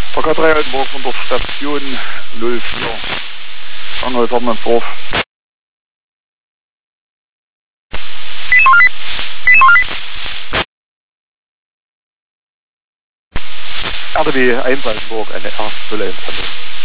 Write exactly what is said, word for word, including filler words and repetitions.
V K drei Altenburg von der Station null vier. Anhalt Hermannsdorf. R D W eins Altenburg, eine R null eins.